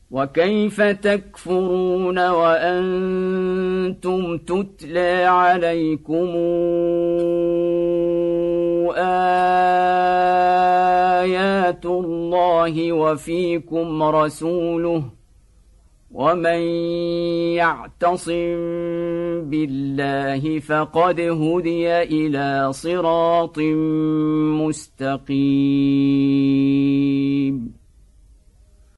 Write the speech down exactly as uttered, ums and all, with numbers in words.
وكيف تكفرون وأنتم تتلى عليكم آيات الله وفيكم رسوله ومن يعتصم بالله فقد هدي إلى صراط مستقيم